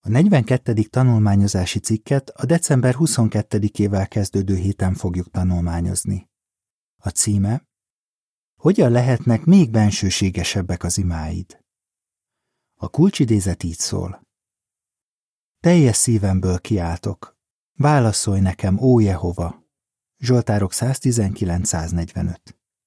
A 42. tanulmányozási cikket a december 22-ével kezdődő héten fogjuk tanulmányozni. A címe: Hogyan lehetnek még bensőségesebbek az imáid? A kulcsidézet így szól: Teljes szívemből kiáltok, válaszolj nekem, ó Jehova! Zsoltárok 119-145.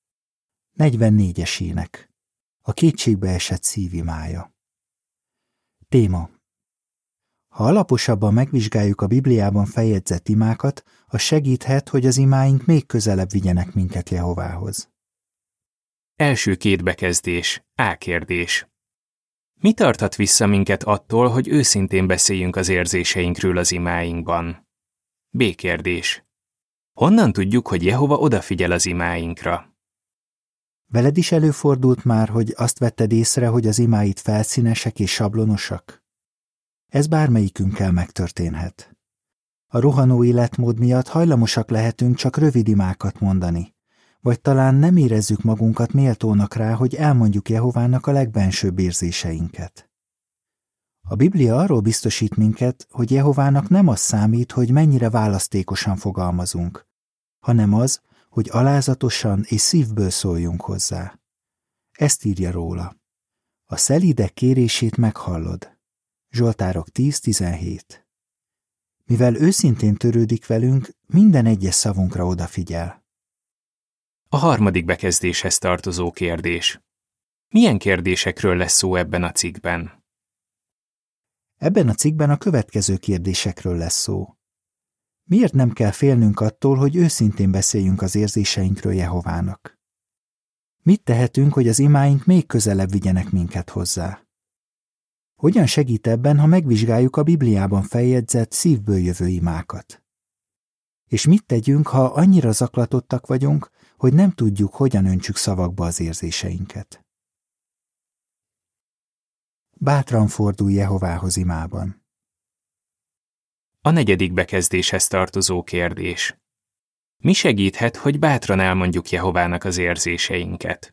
44-es ének. A kétségbe esett szív imája. Téma: Ha alaposabban megvizsgáljuk a Bibliában feljegyzett imákat, az segíthet, hogy az imáink még közelebb vigyenek minket Jehovához. Első két bekezdés. A kérdés. Mi tarthat vissza minket attól, hogy őszintén beszéljünk az érzéseinkről az imáinkban? B kérdés. Honnan tudjuk, hogy Jehova odafigyel az imáinkra? Veled is előfordult már, hogy azt vetted észre, hogy az imáid felszínesek és sablonosak? Ez bármelyikünkkel megtörténhet. A rohanó életmód miatt hajlamosak lehetünk csak rövid imákat mondani, vagy talán nem érezzük magunkat méltónak rá, hogy elmondjuk Jehovának a legbensőbb érzéseinket. A Biblia arról biztosít minket, hogy Jehovának nem az számít, hogy mennyire választékosan fogalmazunk, hanem az, hogy alázatosan és szívből szóljunk hozzá. Ezt írja róla: A szelídek kérését meghallod. Zsoltárok 10-17. Mivel őszintén törődik velünk, minden egyes szavunkra odafigyel. A harmadik bekezdéshez tartozó kérdés. Milyen kérdésekről lesz szó ebben a cikkben? Ebben a cikkben a következő kérdésekről lesz szó. Miért nem kell félnünk attól, hogy őszintén beszéljünk az érzéseinkről Jehovának? Mit tehetünk, hogy az imáink még közelebb vigyenek minket hozzá? Hogyan segít ebben, ha megvizsgáljuk a Bibliában feljegyzett, szívből jövő imákat? És mit tegyünk, ha annyira zaklatottak vagyunk, hogy nem tudjuk, hogyan öntsük szavakba az érzéseinket? Bátran fordulj Jehovához imában. A negyedik bekezdéshez tartozó kérdés. Mi segíthet, hogy bátran elmondjuk Jehovának az érzéseinket?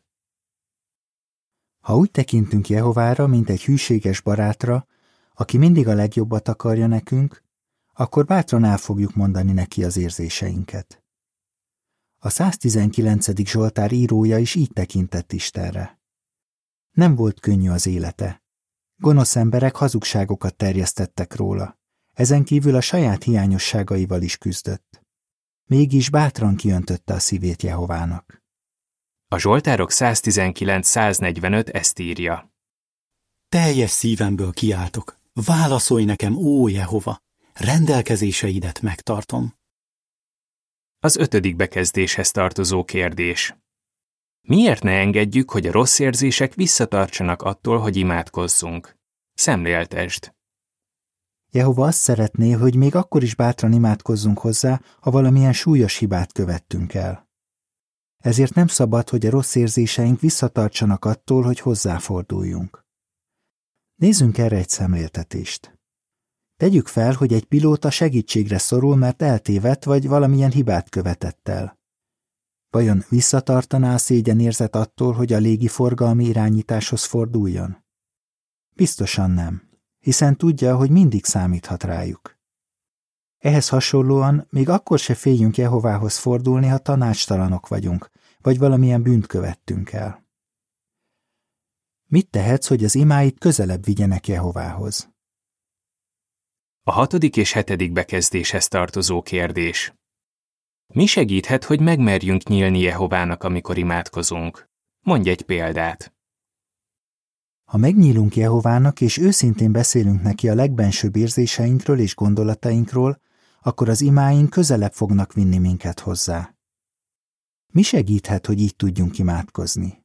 Ha úgy tekintünk Jehovára, mint egy hűséges barátra, aki mindig a legjobbat akarja nekünk, akkor bátran el fogjuk mondani neki az érzéseinket. A 119. Zsoltár írója is így tekintett Istenre. Nem volt könnyű az élete. Gonosz emberek hazugságokat terjesztettek róla. Ezen kívül a saját hiányosságaival is küzdött. Mégis bátran kiöntötte a szívét Jehovának. A Zsoltárok 119-145 ezt írja. Teljes szívemből kiáltok, válaszolj nekem, ó Jehova, rendelkezéseidet megtartom. Az 5. bekezdéshez tartozó kérdés. Miért ne engedjük, hogy a rossz érzések visszatartsanak attól, hogy imádkozzunk? Szemléltesd. Jehova azt szeretné, hogy még akkor is bátran imádkozzunk hozzá, ha valamilyen súlyos hibát követtünk el. Ezért nem szabad, hogy a rossz érzéseink visszatartsanak attól, hogy hozzáforduljunk. Nézzünk erre egy szemléltetést. Tegyük fel, hogy egy pilóta segítségre szorul, mert eltévedt vagy valamilyen hibát követett el. Vajon visszatartaná a szégyenérzet attól, hogy a légiforgalmi irányításhoz forduljon? Biztosan nem, hiszen tudja, hogy mindig számíthat rájuk. Ehhez hasonlóan még akkor se féljünk Jehovához fordulni, ha tanácstalanok vagyunk, vagy valamilyen bűnt követtünk el. Mit tehetsz, hogy az imáid közelebb vigyenek Jehovához? A 6. és 7. bekezdéshez tartozó kérdés. Mi segíthet, hogy megmerjünk nyílni Jehovának, amikor imádkozunk? Mondj egy példát. Ha megnyílunk Jehovának, és őszintén beszélünk neki a legbensőbb érzéseinkről és gondolatainkról, akkor az imáink közelebb fognak vinni minket hozzá. Mi segíthet, hogy így tudjunk imádkozni?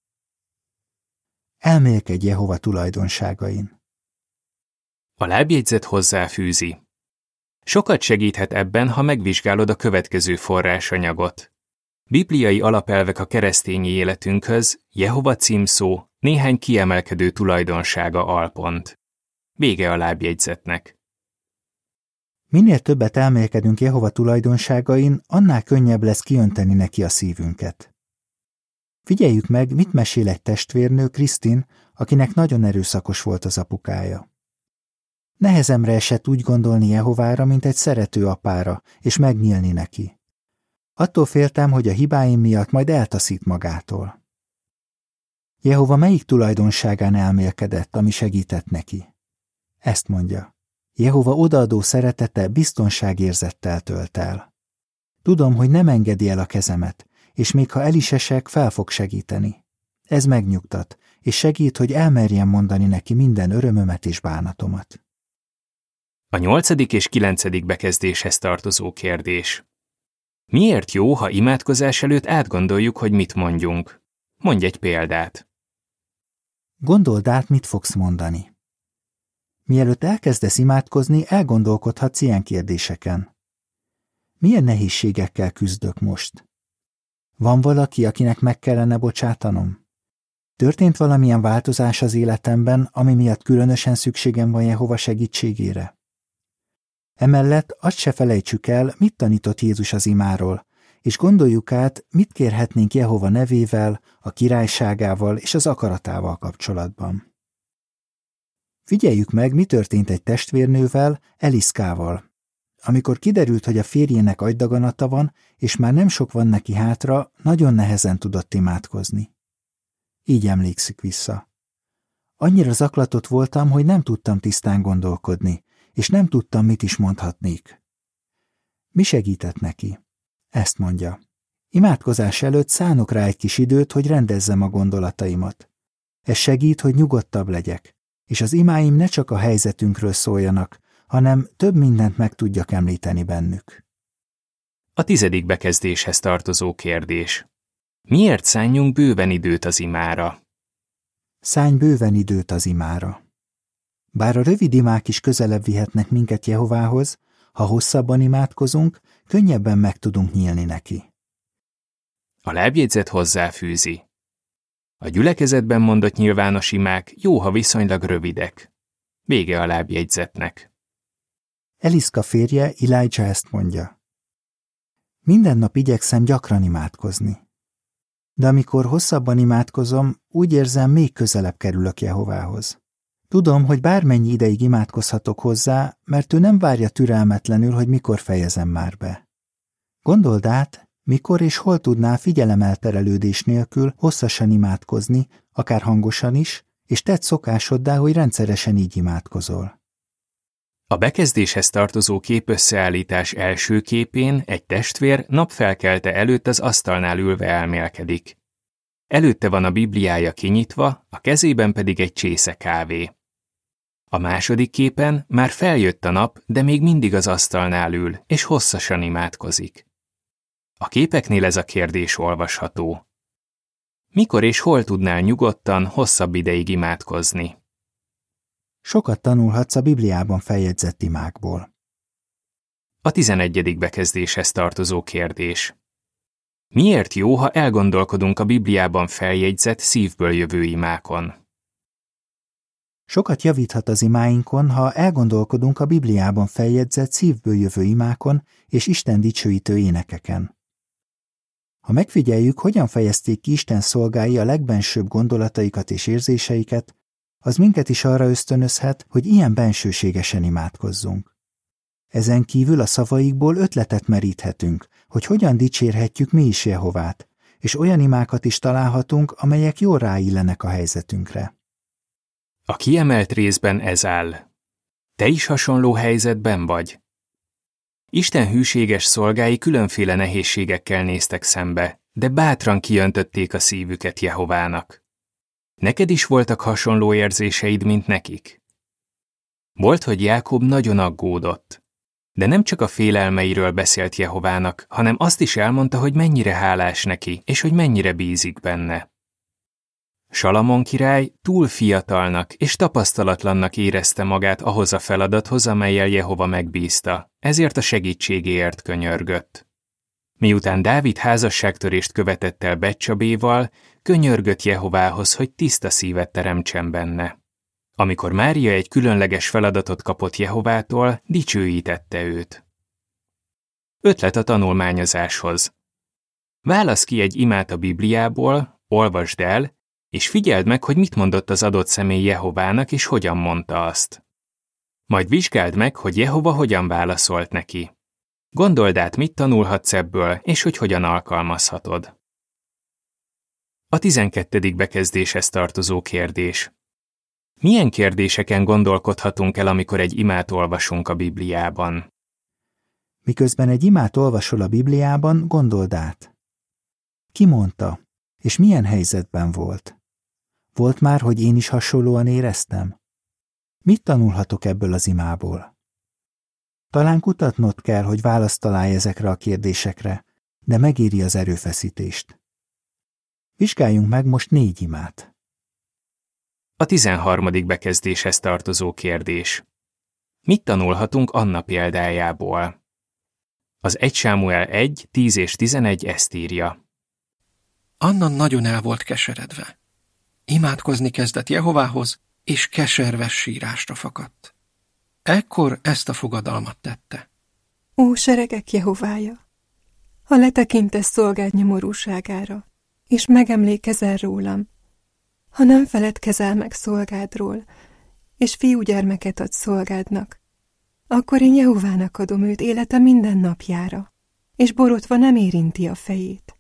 Elmélkedj Jehova tulajdonságain. A lábjegyzet hozzáfűzi. Sokat segíthet ebben, ha megvizsgálod a következő forrásanyagot. Bibliai alapelvek a keresztényi életünkhöz, Jehova címszó, néhány kiemelkedő tulajdonsága alpont. Vége a lábjegyzetnek. Minél többet elmélkedünk Jehova tulajdonságain, annál könnyebb lesz kiönteni neki a szívünket. Figyeljük meg, mit mesél egy testvérnő, Krisztin, akinek nagyon erőszakos volt az apukája. Nehezemre esett úgy gondolni Jehovára, mint egy szerető apára, és megnyílni neki. Attól féltem, hogy a hibáim miatt majd eltaszít magától. Jehova melyik tulajdonságán elmélkedett, ami segített neki? Ezt mondja. Jehova odaadó szeretete biztonságérzettel tölt el. Tudom, hogy nem engedi el a kezemet, és még ha el is esek, fel fog segíteni. Ez megnyugtat, és segít, hogy elmerjem mondani neki minden örömömet és bánatomat. A 8. és 9. bekezdéshez tartozó kérdés. Miért jó, ha imádkozás előtt átgondoljuk, hogy mit mondjunk? Mondj egy példát. Gondold át, mit fogsz mondani. Mielőtt elkezdesz imádkozni, elgondolkodhatsz ilyen kérdéseken. Milyen nehézségekkel küzdök most? Van valaki, akinek meg kellene bocsátanom? Történt valamilyen változás az életemben, ami miatt különösen szükségem van Jehova segítségére? Emellett azt se felejtsük el, mit tanított Jézus az imáról, és gondoljuk át, mit kérhetnénk Jehova nevével, a királyságával és az akaratával kapcsolatban. Figyeljük meg, mi történt egy testvérnővel, Eliszkával. Amikor kiderült, hogy a férjének agydaganata van, és már nem sok van neki hátra, nagyon nehezen tudott imádkozni. Így emlékszik vissza. Annyira zaklatott voltam, hogy nem tudtam tisztán gondolkodni, és nem tudtam, mit is mondhatnék. Mi segített neki? Ezt mondja. Imádkozás előtt szánok rá egy kis időt, hogy rendezzem a gondolataimat. Ez segít, hogy nyugodtabb legyek, és az imáim ne csak a helyzetünkről szóljanak, hanem több mindent meg tudjak említeni bennük. A 10. bekezdéshez tartozó kérdés. Miért szánjunk bőven időt az imára? Szánj bőven időt az imára. Bár a rövid imák is közelebb vihetnek minket Jehovához, ha hosszabban imádkozunk, könnyebben meg tudunk nyílni neki. A lábjegyzet hozzáfűzi. A gyülekezetben mondott nyilvános imák jó, ha viszonylag rövidek. Vége a lábjegyzetnek. Eliszka férje, Elijah ezt mondja. Minden nap igyekszem gyakran imádkozni. De amikor hosszabban imádkozom, úgy érzem, még közelebb kerülök Jehovához. Tudom, hogy bármennyi ideig imádkozhatok hozzá, mert ő nem várja türelmetlenül, hogy mikor fejezem már be. Gondold át, mikor és hol tudnál figyelemelterelődés nélkül hosszasan imádkozni, akár hangosan is, és tedd szokásoddá, hogy rendszeresen így imádkozol. A bekezdéshez tartozó képösszeállítás első képén egy testvér napfelkelte előtt az asztalnál ülve elmélkedik. Előtte van a Bibliája kinyitva, a kezében pedig egy csésze kávé. A második képen már feljött a nap, de még mindig az asztalnál ül, és hosszasan imádkozik. A képeknél ez a kérdés olvasható. Mikor és hol tudnál nyugodtan, hosszabb ideig imádkozni? Sokat tanulhatsz a Bibliában feljegyzett imákból. A 11. bekezdéshez tartozó kérdés. Miért jó, ha elgondolkodunk a Bibliában feljegyzett, szívből jövő imákon? Sokat javíthat az imáinkon, ha elgondolkodunk a Bibliában feljegyzett, szívből jövő imákon és Isten dicsőítő énekeken. Ha megfigyeljük, hogyan fejezték ki Isten szolgái a legbensőbb gondolataikat és érzéseiket, az minket is arra ösztönözhet, hogy ilyen bensőségesen imádkozzunk. Ezen kívül a szavaikból ötletet meríthetünk, hogy hogyan dicsérhetjük mi is Jehovát, és olyan imákat is találhatunk, amelyek jól ráillenek a helyzetünkre. A kiemelt részben ez áll. Te is hasonló helyzetben vagy? Isten hűséges szolgái különféle nehézségekkel néztek szembe, de bátran kiöntötték a szívüket Jehovának. Neked is voltak hasonló érzéseid, mint nekik? Volt, hogy Jákob nagyon aggódott, de nem csak a félelmeiről beszélt Jehovának, hanem azt is elmondta, hogy mennyire hálás neki, és hogy mennyire bízik benne. Salamon király túl fiatalnak és tapasztalatlannak érezte magát ahhoz a feladathoz, amellyel Jehova megbízta, ezért a segítségéért könyörgött. Miután Dávid házasságtörést követett el Betcsabéval, könyörgött Jehovához, hogy tiszta szívet teremtsen benne. Amikor Mária egy különleges feladatot kapott Jehovától, dicsőítette őt. Ötlet a tanulmányozáshoz. Válasz ki egy imát a Bibliából, olvasd el, és figyeld meg, hogy mit mondott az adott személy Jehovának, és hogyan mondta azt. Majd vizsgáld meg, hogy Jehova hogyan válaszolt neki. Gondold át, mit tanulhatsz ebből, és hogy hogyan alkalmazhatod. A 12. bekezdéshez tartozó kérdés. Milyen kérdéseken gondolkodhatunk el, amikor egy imát olvasunk a Bibliában? Miközben egy imát olvasol a Bibliában, gondold át. Ki mondta, és milyen helyzetben volt? Volt már, hogy én is hasonlóan éreztem? Mit tanulhatok ebből az imából? Talán kutatnod kell, hogy választ találj ezekre a kérdésekre, de megéri az erőfeszítést. Vizsgáljunk meg most 4 imát. A 13. bekezdéshez tartozó kérdés. Mit tanulhatunk Anna példájából? Az 1 Sámuel 1, 10 és 11 ezt írja. Anna nagyon el volt keseredve. Imádkozni kezdett Jehovához, és keserves sírásra fakadt. Ekkor ezt a fogadalmat tette. Ó, seregek Jehovája! Ha letekintesz szolgád nyomorúságára, és megemlékezel rólam, ha nem feledkezel meg szolgádról, és fiúgyermeket ad szolgádnak, akkor én Jehovának adom őt élete minden napjára, és borotva nem érinti a fejét.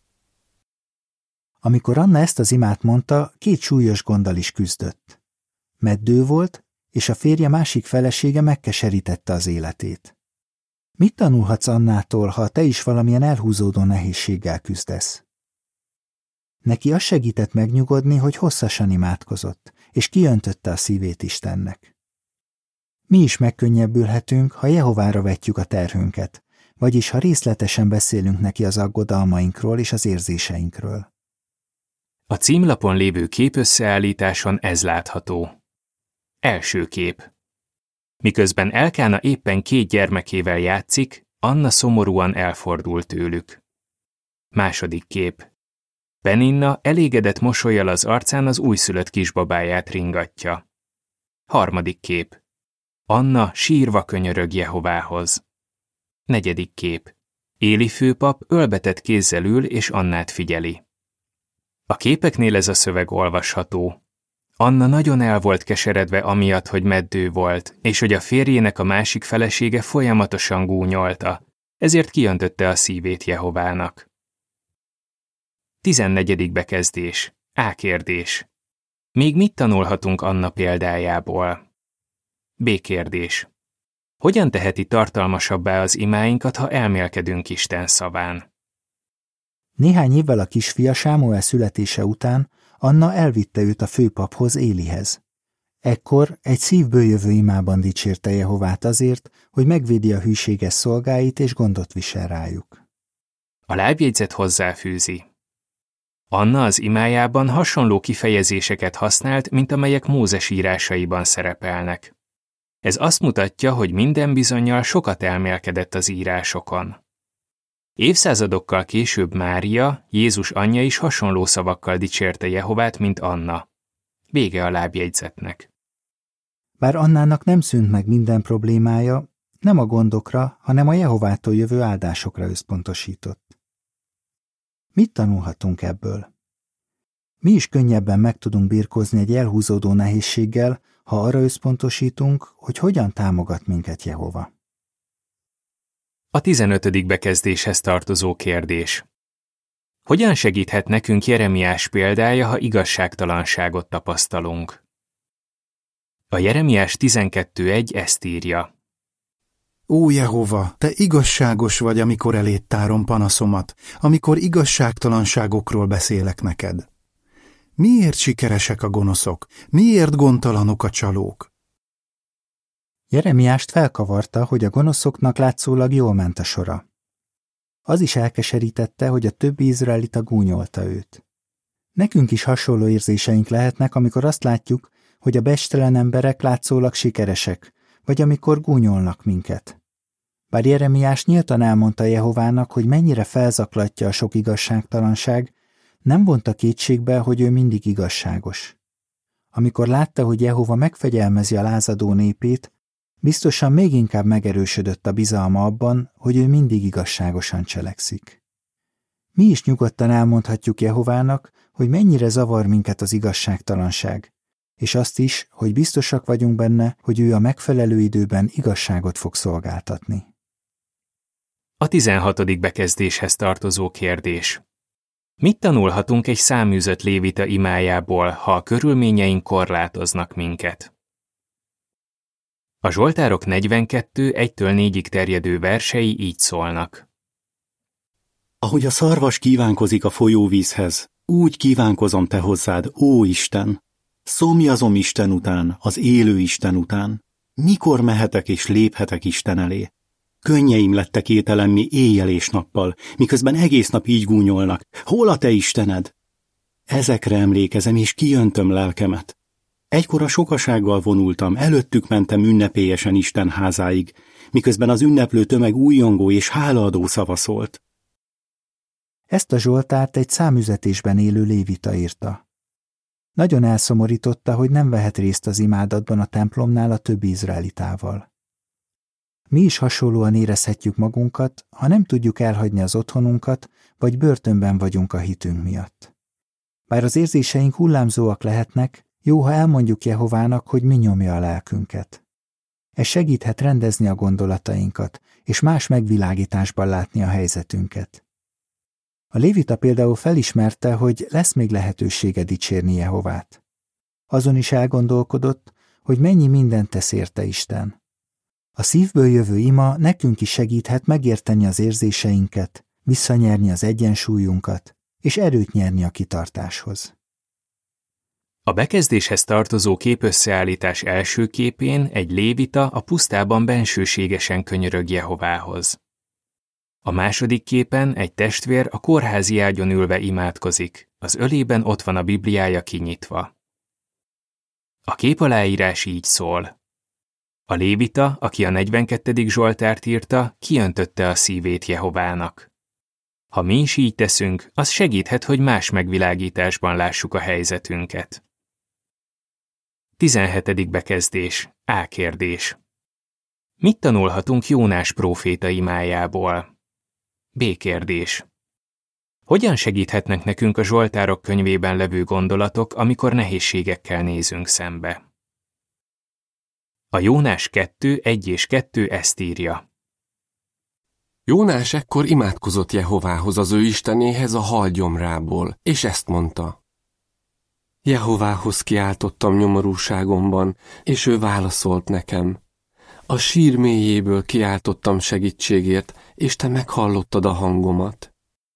Amikor Anna ezt az imát mondta, 2 súlyos gonddal is küzdött. Meddő volt, és a férje másik felesége megkeserítette az életét. Mit tanulhatsz Annától, ha te is valamilyen elhúzódó nehézséggel küzdesz? Neki az segített megnyugodni, hogy hosszasan imádkozott, és kiöntötte a szívét Istennek. Mi is megkönnyebbülhetünk, ha Jehovára vetjük a terhünket, vagyis ha részletesen beszélünk neki az aggodalmainkról és az érzéseinkről. A címlapon lévő képösszeállításon ez látható. Első kép. Miközben Elkána éppen 2 gyermekével játszik, Anna szomorúan elfordul tőlük. Második kép. Peninna elégedett mosollyal az arcán az újszülött kisbabáját ringatja. Harmadik kép. Anna sírva könyörög Jehovához. Negyedik kép. Éli főpap ölbetett kézzel ül és Annát figyeli. A képeknél ez a szöveg olvasható. Anna nagyon el volt keseredve amiatt, hogy meddő volt, és hogy a férjének a másik felesége folyamatosan gúnyolta, ezért kiöntötte a szívét Jehovának. 14. bekezdés. A kérdés. Még mit tanulhatunk Anna példájából? B kérdés. Hogyan teheti tartalmasabbá az imáinkat, ha elmélkedünk Isten szaván? Néhány évvel a kisfia Sámuel születése után Anna elvitte őt a főpaphoz, Élihez. Ekkor egy szívből jövő imában dicsérte Jehovát azért, hogy megvédi a hűséges szolgáit és gondot visel rájuk. A lábjegyzet hozzáfűzi. Anna az imájában hasonló kifejezéseket használt, mint amelyek Mózes írásaiban szerepelnek. Ez azt mutatja, hogy minden bizonnyal sokat elmélkedett az írásokon. Évszázadokkal később Mária, Jézus anyja is hasonló szavakkal dicsérte Jehovát, mint Anna. Vége a lábjegyzetnek. Bár Annának nem szűnt meg minden problémája, nem a gondokra, hanem a Jehovától jövő áldásokra összpontosított. Mit tanulhatunk ebből? Mi is könnyebben meg tudunk birkózni egy elhúzódó nehézséggel, ha arra összpontosítunk, hogy hogyan támogat minket Jehova. A 15. bekezdéshez tartozó kérdés. Hogyan segíthet nekünk Jeremiás példája, ha igazságtalanságot tapasztalunk? A Jeremiás 12.1 ezt írja. Ó Jehova, te igazságos vagy, amikor eléd tárom panaszomat, amikor igazságtalanságokról beszélek neked. Miért sikeresek a gonoszok? Miért gondtalanok a csalók? Jeremiást felkavarta, hogy a gonoszoknak látszólag jól ment a sora. Az is elkeserítette, hogy a többi izraelita gúnyolta őt. Nekünk is hasonló érzéseink lehetnek, amikor azt látjuk, hogy a bestelen emberek látszólag sikeresek, vagy amikor gúnyolnak minket. Bár Jeremiás nyíltan elmondta Jehovának, hogy mennyire felzaklatja a sok igazságtalanság, nem vonta kétségbe, hogy ő mindig igazságos. Amikor látta, hogy Jehova megfegyelmezi a lázadó népét, biztosan még inkább megerősödött a bizalma abban, hogy ő mindig igazságosan cselekszik. Mi is nyugodtan elmondhatjuk Jehovának, hogy mennyire zavar minket az igazságtalanság, és azt is, hogy biztosak vagyunk benne, hogy ő a megfelelő időben igazságot fog szolgáltatni. A 16. bekezdéshez tartozó kérdés. Mit tanulhatunk egy száműzött lévita imájából, ha a körülményeink korlátoznak minket? A Zsoltárok 42 1-4-ig terjedő versei így szólnak. Ahogy a szarvas kívánkozik a folyóvízhez, úgy kívánkozom te hozzád, ó Isten! Szomjazom Isten után, az élő Isten után. Mikor mehetek és léphetek Isten elé? Könnyeim lettek ételemmé éjjel és nappal, miközben egész nap így gúnyolnak. Hol a te Istened? Ezekre emlékezem, és kijöntöm lelkemet. Egykor a sokasággal vonultam, előttük mentem ünnepélyesen Isten házáig, miközben az ünneplő tömeg újjongó és hálaadó szava szólt. Ezt a Zsoltárt egy számüzetésben élő lévita írta. Nagyon elszomorította, hogy nem vehet részt az imádatban a templomnál a többi izraelitával. Mi is hasonlóan érezhetjük magunkat, ha nem tudjuk elhagyni az otthonunkat, vagy börtönben vagyunk a hitünk miatt. Bár az érzéseink hullámzóak lehetnek, jó, ha elmondjuk Jehovának, hogy mi nyomja a lelkünket. Ez segíthet rendezni a gondolatainkat, és más megvilágításban látni a helyzetünket. A lévita például felismerte, hogy lesz még lehetősége dicsérni Jehovát. Azon is elgondolkodott, hogy mennyi mindent tesz érte Isten. A szívből jövő ima nekünk is segíthet megérteni az érzéseinket, visszanyerni az egyensúlyunkat, és erőt nyerni a kitartáshoz. A bekezdéshez tartozó képösszeállítás első képén egy lévita a pusztában bensőségesen könyörög Jehovához. A második képen egy testvér a kórházi ágyon ülve imádkozik, az ölében ott van a Bibliája kinyitva. A képaláírás így szól. A lévita, aki a 42. Zsoltárt írta, kiöntötte a szívét Jehovának. Ha mi is így teszünk, az segíthet, hogy más megvilágításban lássuk a helyzetünket. 17. bekezdés. A kérdés. Mit tanulhatunk Jónás próféta imájából? B kérdés. Hogyan segíthetnek nekünk a Zsoltárok könyvében levő gondolatok, amikor nehézségekkel nézünk szembe? A Jónás 2, 1 és 2 ezt írja. Jónás ekkor imádkozott Jehovához, az ő istenéhez a halgyomrából, és ezt mondta. Jehovához kiáltottam nyomorúságomban, és ő válaszolt nekem. A sír mélyéből kiáltottam segítségért, és te meghallottad a hangomat.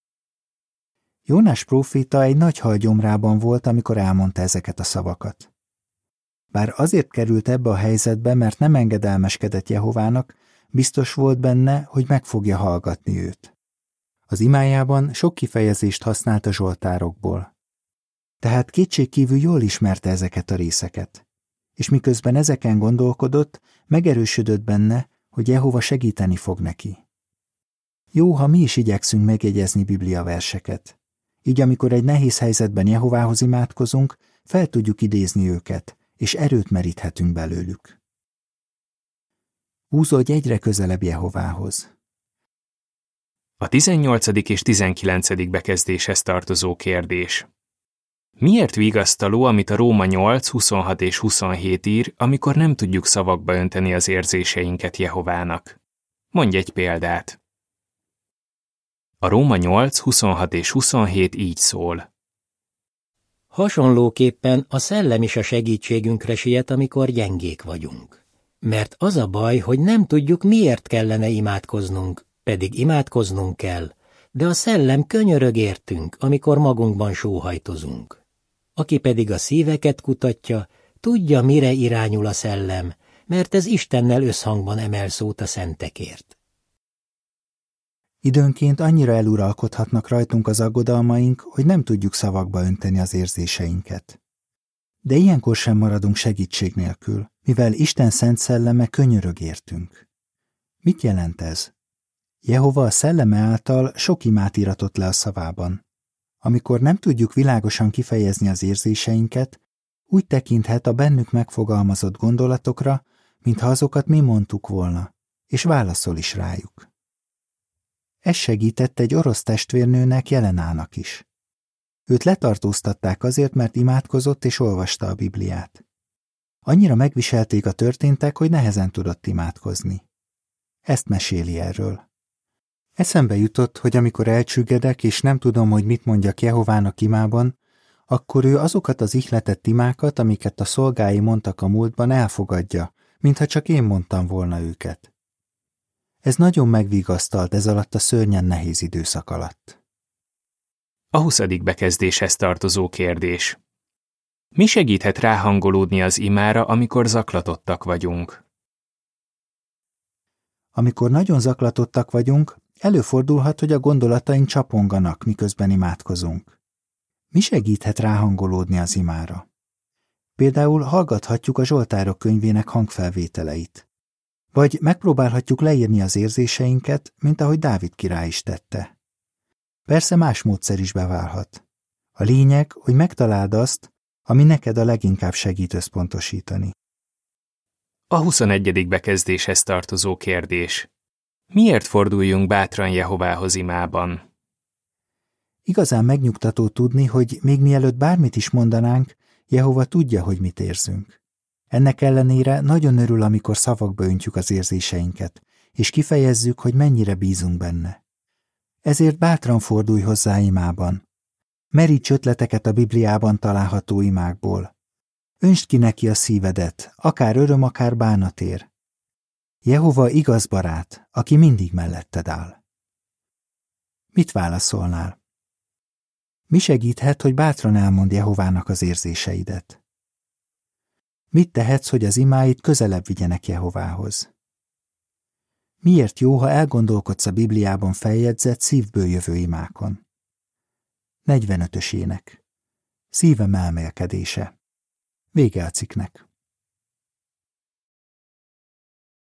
Jónás próféta egy nagy halgyomrában volt, amikor elmondta ezeket a szavakat. Bár azért került ebbe a helyzetbe, mert nem engedelmeskedett Jehovának, biztos volt benne, hogy meg fogja hallgatni őt. Az imájában sok kifejezést használt a zsoltárokból. Tehát kétségkívül jól ismerte ezeket a részeket. És miközben ezeken gondolkodott, megerősödött benne, hogy Jehova segíteni fog neki. Jó, ha mi is igyekszünk megjegyezni Biblia verseket. Így amikor egy nehéz helyzetben Jehovához imádkozunk, fel tudjuk idézni őket, és erőt meríthetünk belőlük. Húzódj egyre közelebb Jehovához. A 18. és 19. bekezdéshez tartozó kérdés. Miért vigasztaló, amit a Róma 8, 26 és 27 ír, amikor nem tudjuk szavakba önteni az érzéseinket Jehovának? Mondj egy példát. A Róma 8, 26 és 27 így szól. Hasonlóképpen a szellem is a segítségünkre siet, amikor gyengék vagyunk. Mert az a baj, hogy nem tudjuk, miért kellene imádkoznunk, pedig imádkoznunk kell, de a szellem könyörög értünk, amikor magunkban sóhajtozunk. Aki pedig a szíveket kutatja, tudja, mire irányul a szellem, mert ez Istennel összhangban emel szót a szentekért. Időnként annyira eluralkodhatnak rajtunk az aggodalmaink, hogy nem tudjuk szavakba önteni az érzéseinket. De ilyenkor sem maradunk segítség nélkül, mivel Isten szent szelleme könyörög értünk. Mit jelent ez? Jehova a szelleme által sok imát íratott le a szavában. Amikor nem tudjuk világosan kifejezni az érzéseinket, úgy tekinthet a bennük megfogalmazott gondolatokra, mintha azokat mi mondtuk volna, és válaszol is rájuk. Ez segített egy orosz testvérnőnek, Jelenának is. Őt letartóztatták azért, mert imádkozott és olvasta a Bibliát. Annyira megviselték a történtek, hogy nehezen tudott imádkozni. Ezt meséli erről. Eszembe jutott, hogy amikor elcsüggedek, és nem tudom, hogy mit mondjak Jehovának imában, akkor ő azokat az ihletett imákat, amiket a szolgái mondtak a múltban, elfogadja, mintha csak én mondtam volna őket. Ez nagyon megvigasztalt ez alatt a szörnyen nehéz időszak alatt. A 20. bekezdéshez tartozó kérdés. Mi segíthet ráhangolódni az imára, amikor zaklatottak vagyunk? Amikor nagyon zaklatottak vagyunk, előfordulhat, hogy a gondolataink csaponganak, miközben imádkozunk. Mi segíthet ráhangolódni az imára? Például hallgathatjuk a Zsoltárok könyvének hangfelvételeit. Vagy megpróbálhatjuk leírni az érzéseinket, mint ahogy Dávid király is tette. Persze más módszer is beválhat. A lényeg, hogy megtaláld azt, ami neked a leginkább segít összpontosítani. A 21. bekezdéshez tartozó kérdés. Miért forduljunk bátran Jehovához imában? Igazán megnyugtató tudni, hogy még mielőtt bármit is mondanánk, Jehova tudja, hogy mit érzünk. Ennek ellenére nagyon örül, amikor szavakba öntjük az érzéseinket, és kifejezzük, hogy mennyire bízunk benne. Ezért bátran fordulj hozzá imában. Meríts ötleteket a Bibliában található imákból. Öntsd ki neki a szívedet, akár öröm, akár bánatér. Jehova igaz barát, aki mindig melletted áll. Mit válaszolnál? Mi segíthet, hogy bátran elmondd Jehovának az érzéseidet? Mit tehetsz, hogy az imáid közelebb vigyenek Jehovához? Miért jó, ha elgondolkodsz a Bibliában feljegyzett, szívből jövő imákon? 45-ös ének. Szívem elmélkedése. Vége a cikknek.